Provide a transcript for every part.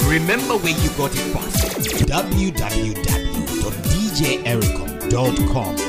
Remember where you got it first. www.djericom.com.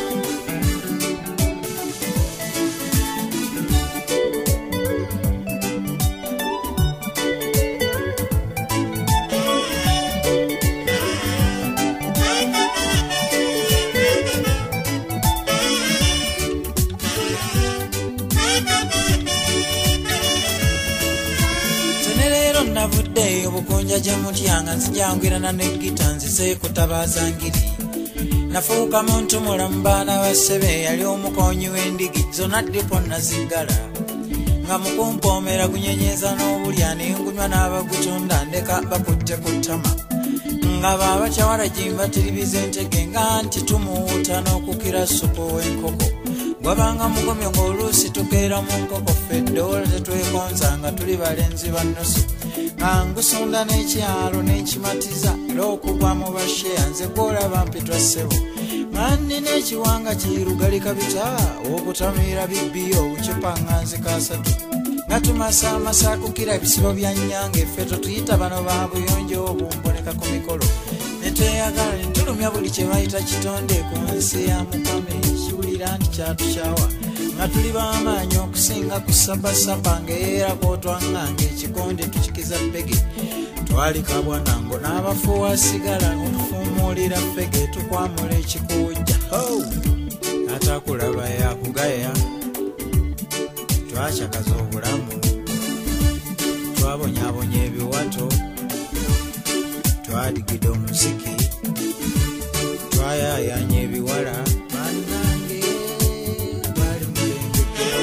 Obukunja jemutyanga nzijangwirana n'eggita nzize kutabaza ngiri nafuuka muntu mulamu baana bassebe yali omukonyi w'endigi zonna ddipo nazigala nga mukumpoomera gunyenyeza n'obulya nengunywa n'abagutunda ndeka bakutte ku ttama nga baabakyawala gimbatiribiza entege nga nti tumuwuuta n'okukira supu w'enkoko gwabanga mugomyo ng'oluusi tukeera mu nkoko fedde ola tetwekonza nga tuli balenzi bannusu ngusonda n'ekyalo n'ekimatiza l'okugwa mu basheya nze gwolaba mpitwa ssebo ngandi n'ekiwanga kirugali kabita okutamira bibbiyo obucupa nga nzikasatu nga tumasaamasa kukira ebisibo bya nnyanga effe totuyita bano ba buyonjo obumboneka ku mikolo netweyagala ntulumya buli kye bayita kitonde ku nsi ya mukama ekiwulira nti kyatukyawa nga tuli b'amaanyi okusinga ku sabasaba ng'era kwotwanganga ekikonde tukikiza bbege twalika bwanango n'abafuuwa sigala okufuumuulira bbege tukwamula ekikuujja atakulaba yakugaya twakyakaza obulamu twabonyaabonya ebiwato twadigida omusiki twayaayanya ebiwala bannange bali mulengekero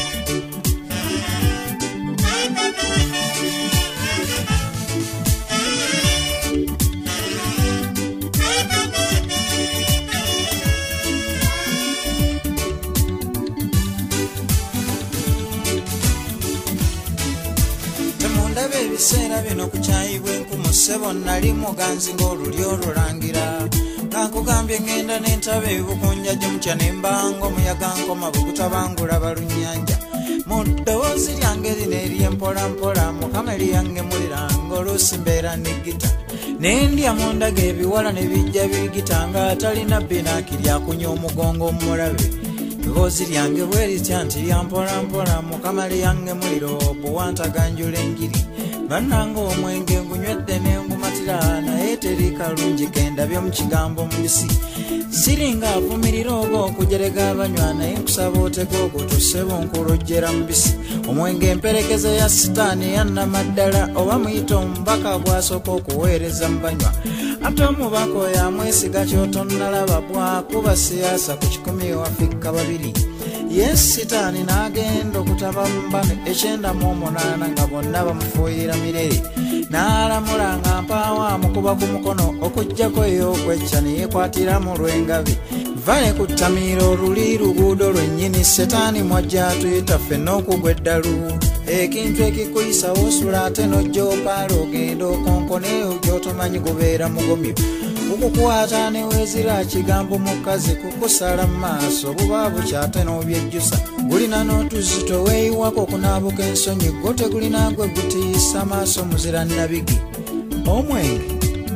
temundaba ebiseera bino kukyayibwa enkumu ssebo nali muganzi ng'oluli olulangira kankugambye ngenda n'entaba ebibukunja gyemutya nembanga omuyaga nkoma bugutabangula balunnyanja mu ddoboozi lyange lino ery'empolampola mukama eryangemuliranga oluusi mbeera n'eggita nendya mundaga ebiwala ne bijja bigita nga atalina binaaki lyakunya omugongo mulabe eddoboozi lyange bwe litya nti lyampolampola mukama lyangemulira obuwantaganjula enjiri bannanga omwenge ngunywedde nengumatira naye teri kalungi kendabye mu kigambo mubisi siringa avumirira oba okujerega abanywa naye nkusaba otega ogwo tusebo nkulojjera mubisi omwenge emperekeze ya sitaani yannamaddala oba muyita omubaka bw'asooka okuweereza mu banywa ate omubaka oyo amwesiga kyotonnalaba bwakuba siyaasa ku 10 Afrika 2 yes sitaani n'agenda okutaba mu bano 98 nga bonna bamufuuyira mirere n'alamula nga mpaawo amukuba ku mukono okuggyako ey'okwecca ne yeekwatira mu lw'engabi vale ku ttamiiro oluli luguudo lwennyini setaani mwajja atuyita ffenna okugwa eddalu ekintu ekikuyisa wosula ate n'ojja opaala ogenda okonkone gy'otomanyi gubeera mugomyo okukwata ne weezira kigambo mukazi kukusala mu maaso buba bukyate n'obyejjusa gulina n'otuzito weeyiwako okunaabuka ensonyi gwo tegulina gwe gutiisa maaso muzira nabigi omwenge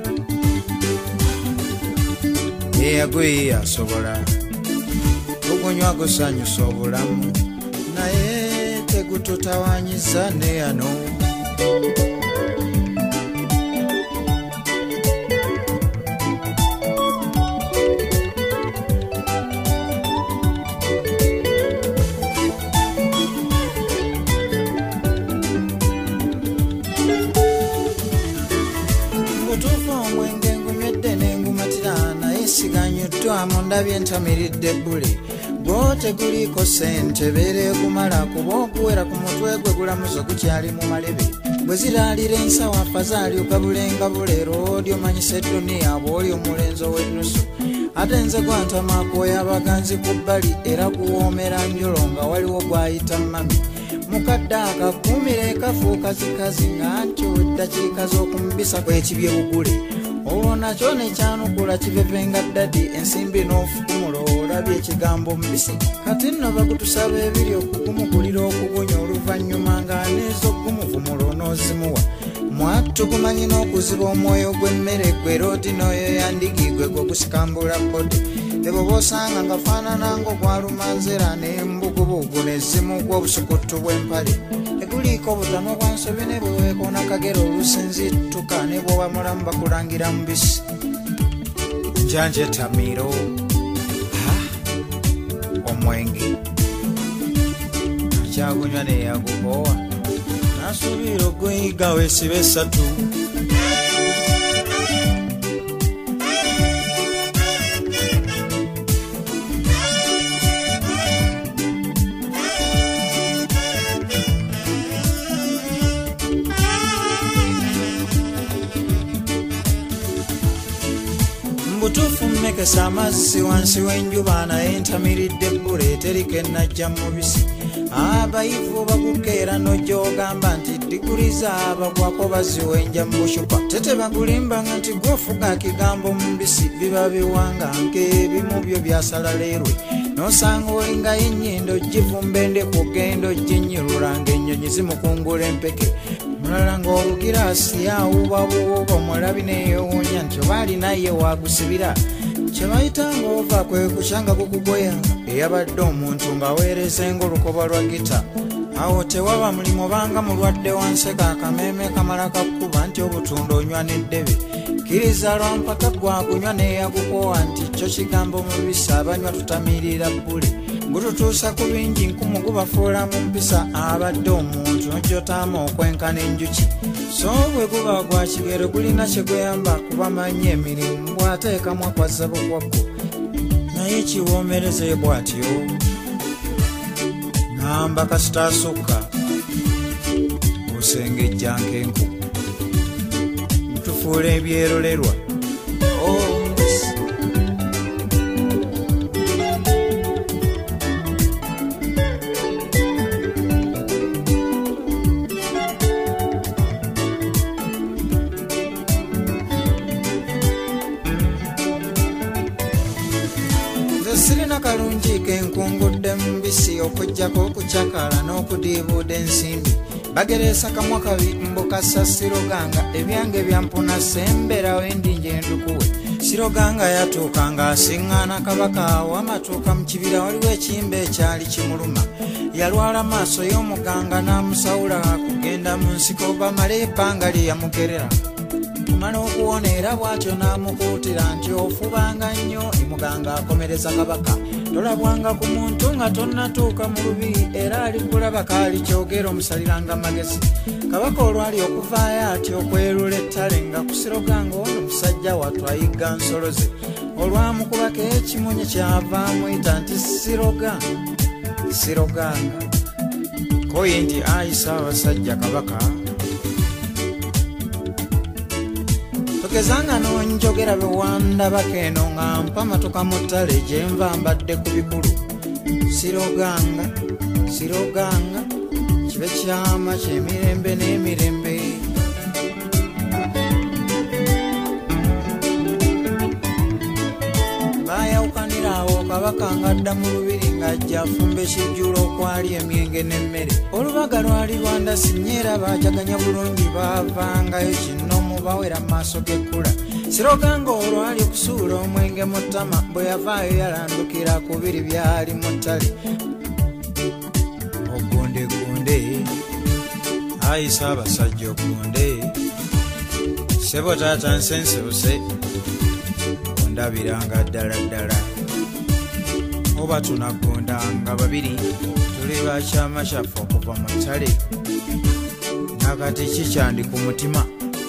eyagwe asobola tugunywa gusanyusa obulamu naye tegututawanyiza neyano amundabye ntamiridde bbule gwote guliko sente beere kumala kuba okuwera ku mutwe gwe gulamuzo gukyali mu malebe bwe ziraalira ensawo afa zaalyoka bulenga buleero odi omanyisa edduniya bw'oli omulenzi ow'ennusu ate nze gwantamaakooya abaganzi ku bbali era kuwoomera njolo nga waliwo gwayita mami mukadde akakuumire kafuuka zikazi nga nti eddakiika z'okumubisa kwekibye bugule olwo nakyo nekyanukula kivevenga ddadi ensimbi n'ofukumula olabye ekigambo mubisi kati nno bakutusaba ebiri okugumugulira okugunya oluvannyuma nga n'ez'okumuvumula onoozimuwa mwattu tukumanyi n'okuziba omwoyo gw'emmere gwe rooti n'oyo yandigigwe gwe gusikambula podi ebo bosanga nga faanana ng'ogwalumanzera n'embugubugu n'ezimu gw'obusukutu bw'empale eguliiko obutano bwa nsobi ne bweweekoona kagera olusinzittuka ne bw'oba mulamu bakulangira mubisi njanje tamiro omwenge akyagunywa neyagukowa nasuubira ogweyiga weesiba esatu mbutuufu mmekesa amazzi wansi w'enjuba naye ntamiridde ebbula eteriko ennajja mubisi abayivu bagukeera n'ojogamba nti diguli zaabagwako baziwenja mu bushupa tete bagulimbanga nti gwofuga kigambo mubisi biba biwanga ng'ebimu byo byasala leerwe n'osanga olingayo ennyindo givumba endeku gendo ginyirulanga ennyonyi zimukungula empeke mulala ng'olugiraasi awubabuuba omulabi neyeewuunya nti oba alinaye wagusibira kye bayitanga ova kwe kukyanga gukugoyanga eyabadde omuntu ng'aweereza ng'olukoba lwa gita awo tewaba mulimu banga mulwadde wanseka akameeme kamala kakkuba nti obutunda onywa n'eddebe kkiriza lwampaka gwakunywa neeyagukowa nti kyo kigambo mubisi abanywa tutamiirira bbule gututuusa ku bingi nkumu gubafuula mu mpisa abadde omuntu nojjotaama okwenkana enjuki so bwe guba gwa kigero gulina kye gweyamba kubamanyi emirimu bw'ateekamu akwazza bukwakku naye kiwoomereze bw'atyo ngamba kasita asukka osengejja nkenku ntufuula ebyerolerwa sirina kalungi kenkungudde mubisi okujjako okucakala n'okudiibuuda ensimbi bagereesa kamwa kabi mbukasa siroganga ebyange byampuna semberawo endi njendukuwe siroganga yatuuka ng'asiŋŋaana kabaka wamatuuka mu kibira waliwo ekiyimba ekyali kimuluma yalwala maaso y'omuganga n'amusawula kugenda mu nsiko bamale ebbanga lye yamugerera kumala okuwona era bw'atyo n'amukuutira nti ofubanga nnyo emuganga akomereza kabaka tolabwanga ku muntu nga tonnatuuka mu lubi era alikulaba kaali kyogera omusaliranga magezi kabaka olwali okuvaayo ati okwelula ettale nga kusiroganga ono musajja watwayiga nsolo ze olwamukubako ekimunye kyava muyita nti siroganga koye nti ayisa abasajja kabaka togezanga n'onjogera bewandabako eno nga mpa matoka mu ttale gye nva mbadde ku bikulu siroganga kibe kyama ky'emirembe n'emirembe baayawukanira awo kabaka ng'adda mu lubiri ng'ajja afumba ekijjulo okwali emyenge n'emmere olubaga lwali lwandasinye era baajaganya bulungi baavangayo kinnomu bawera maaso g'ekkula siroganga olwali okusuula omwenge mu ttama bwe yavaayo yalandukira ku biri byali mu ttale ogundegunde ayisa abasajja ogunde sebo taata nsensebuse ondabiranga ddala ddala oba tunagondanga babiri tuli bakyama kyaffe okuva mu ttale nakati kikyandi ku mutima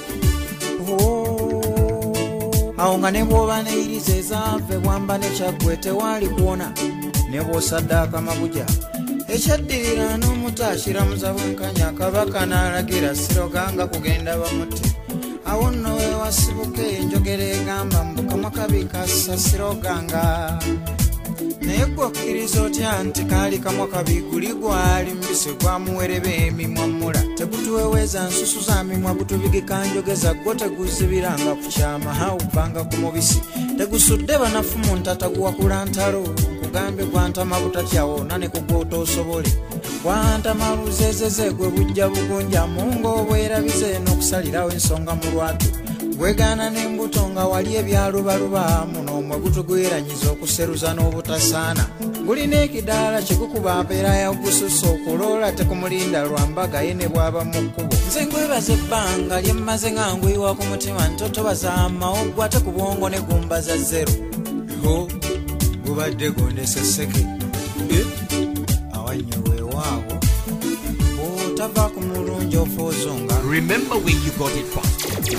awo nga ne bw'oba neyiriza ezaave bwamba nekyaggwe tewaali kuwona ne bw'osadde akamabuja ekyaddirira n'omuto akiramuza bwenkanya kabaka n'alagira siroganga kugenda bamutte awo nno wewasibuka enjogera egamba mbukamwa kabi kassa siroganga naye gwe okkiriza otya nti kaali kamwa kabi guli gwali mbisi gwamuwereba emimwa mula tegutuweweeza nsusu za mimwa gutubigika njogeza gwo teguzibiranga ku kyama hawubbanga ku mubisi tegusudde banafu mu ntata guwakula ntalo kugambye gwantama butatyawoona ne kugwota osobole gwantama luzezeze gwe bujja bugunja munga obwerabize n'okusalirawo ensonga mu lwatu gwegaana n'embuto nga wali ebyalubaluba muno omwe gutugweranyiza okuseruza n'obutasaana gulina ekidaala kigukuba mpeera ya gususa okuloola tekumulinda lwambaga ye ne bwaba mu kkubo nze ngwebaza ebbanga lye mmaze nga ngwiwa ku mutima ntotobaza amawoggwa ate ku bwongo ne gumbaza zero ho gubadde gondeseseke awanyewewaawo otava ku mulungi ofuuzunga. Remember where you got it from.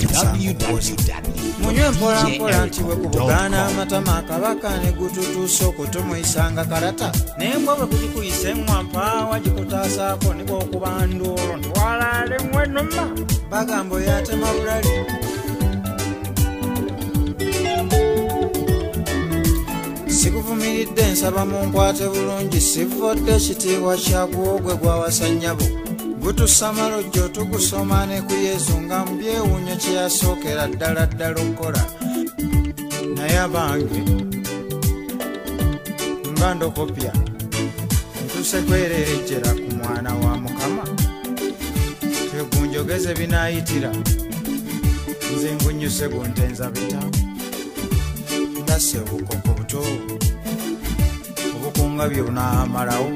Munywe mpolampola nti bwe kubugaana amatama akabaka ne gututuusa okutumuyisanga kalata nembwa bwe kugikuyisa emmwampaawa gikutaasaako ne bw'okuba nduulu ntiwalaale mwenuma bagamba oyatema bulali. Sikuvumiridde nsaba mu nkwate bulungi sivodde ekitiibwa kyagwogwe gwawasa nnyabo gutussa malojjo tugusoma ne ku Yesu nga mu byewuunyo kye yasookera ddala ddala okukola naye abange nga ndokopya ntuse kwererejjera ku mwana wa Mukama tegunjogeze binaayitira nze ngunyuse guntenza bita ndase obukoko buto obukunga bye bunaamalawo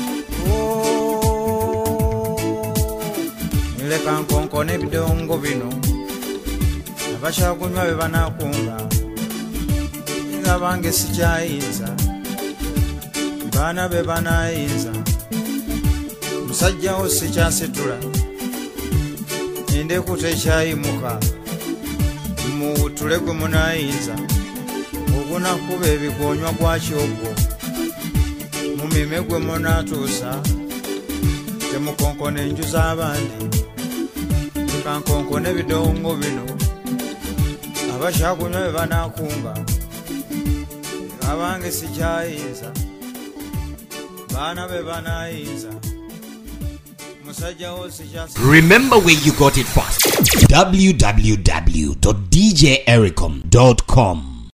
nileka nkonkone ebidongo bino abakyakunywa be banaakunga nga bange sikyayinza baana be banaayinza musajjawo sikyasitula endeku tekyayimuka mutule gwe munaayinza ogunakuba ebigonywa gwakyogwo mumime gwe munaatuusa temukonkona enju z'abandi kankonkona ebidongo bino abakyakunywa be banaakunga abange sikyayinza baana be banaayinza musajjawo sikyasi. Remember where you got it from. www.djericom.com